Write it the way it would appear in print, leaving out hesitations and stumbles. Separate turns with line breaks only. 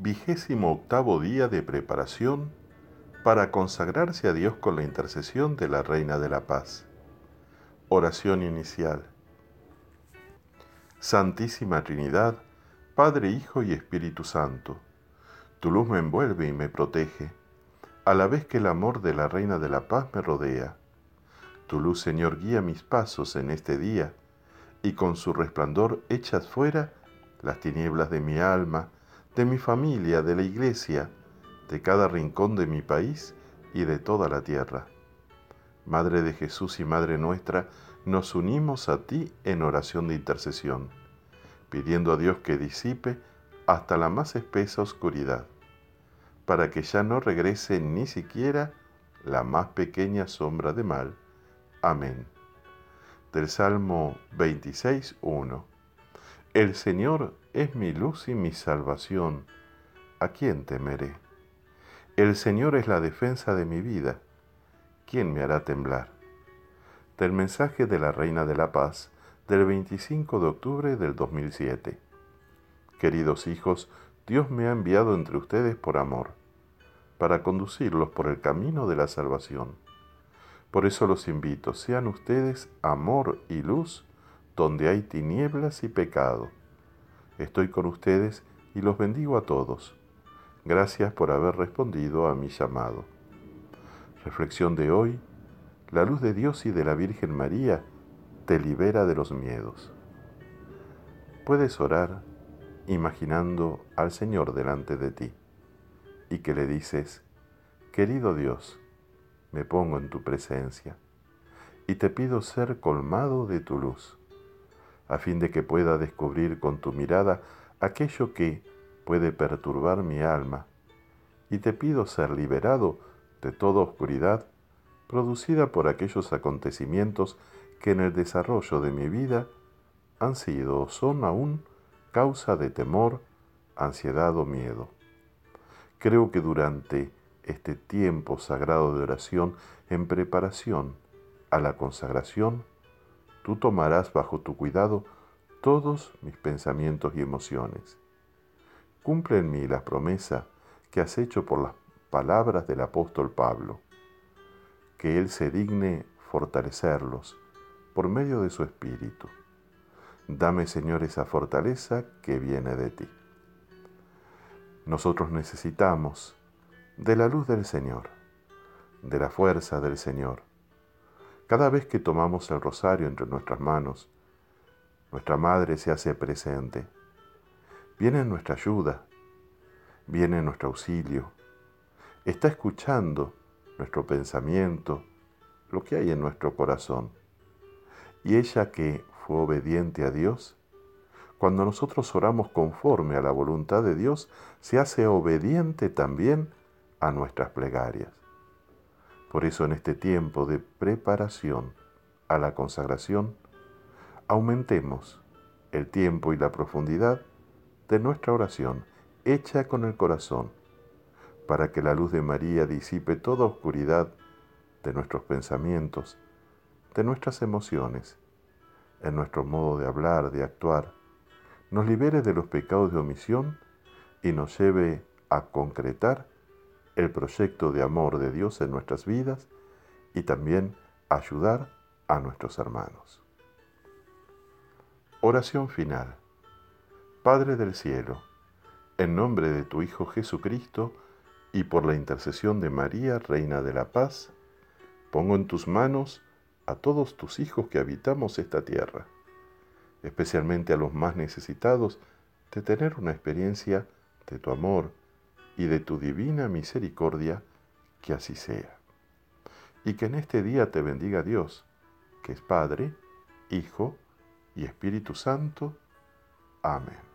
28º día de preparación para consagrarse a Dios con la intercesión de la Reina de la Paz. Oración inicial. Santísima Trinidad, Padre, Hijo y Espíritu Santo, tu luz me envuelve y me protege, a la vez que el amor de la Reina de la Paz me rodea. Tu luz, Señor, guía mis pasos en este día, y con su resplandor echas fuera las tinieblas de mi alma, de mi familia, de la Iglesia, de cada rincón de mi país y de toda la tierra. Madre de Jesús y Madre nuestra, nos unimos a ti en oración de intercesión, pidiendo a Dios que disipe hasta la más espesa oscuridad, para que ya no regrese ni siquiera la más pequeña sombra de mal. Amén. Del Salmo 26:1. El Señor es mi luz y mi salvación. ¿A quién temeré? El Señor es la defensa de mi vida. ¿Quién me hará temblar? Del mensaje de la Reina de la Paz del 25 de octubre del 2007. Queridos hijos, Dios me ha enviado entre ustedes por amor, para conducirlos por el camino de la salvación. Por eso los invito, sean ustedes amor y luz donde hay tinieblas y pecado. Estoy con ustedes y los bendigo a todos. Gracias por haber respondido a mi llamado. Reflexión de hoy: la luz de Dios y de la Virgen María te libera de los miedos. Puedes orar imaginando al Señor delante de ti y que le dices: querido Dios, me pongo en tu presencia y te pido ser colmado de tu luz, a fin de que pueda descubrir con tu mirada aquello que puede perturbar mi alma, y te pido ser liberado de toda oscuridad producida por aquellos acontecimientos que en el desarrollo de mi vida han sido o son aún causa de temor, ansiedad o miedo. Creo que durante este tiempo sagrado de oración en preparación a la consagración, tú tomarás bajo tu cuidado todos mis pensamientos y emociones. Cumple en mí la promesa que has hecho por las palabras del apóstol Pablo, que Él se digne fortalecerlos por medio de su Espíritu. Dame, Señor, esa fortaleza que viene de ti. Nosotros necesitamos de la luz del Señor, de la fuerza del Señor. Cada vez que tomamos el rosario entre nuestras manos, nuestra Madre se hace presente. Viene en nuestra ayuda, viene en nuestro auxilio. Está escuchando nuestro pensamiento, lo que hay en nuestro corazón. Y ella, que fue obediente a Dios, cuando nosotros oramos conforme a la voluntad de Dios, se hace obediente también a nuestras plegarias. Por eso en este tiempo de preparación a la consagración, aumentemos el tiempo y la profundidad de nuestra oración, hecha con el corazón, para que la luz de María disipe toda oscuridad de nuestros pensamientos, de nuestras emociones, en nuestro modo de hablar, de actuar, nos libere de los pecados de omisión y nos lleve a concretar el proyecto de amor de Dios en nuestras vidas y también ayudar a nuestros hermanos. Oración final. Padre del cielo, en nombre de tu Hijo Jesucristo y por la intercesión de María, Reina de la Paz, pongo en tus manos a todos tus hijos que habitamos esta tierra, especialmente a los más necesitados de tener una experiencia de tu amor y de tu divina misericordia, que así sea. Y que en este día te bendiga Dios, que es Padre, Hijo y Espíritu Santo. Amén.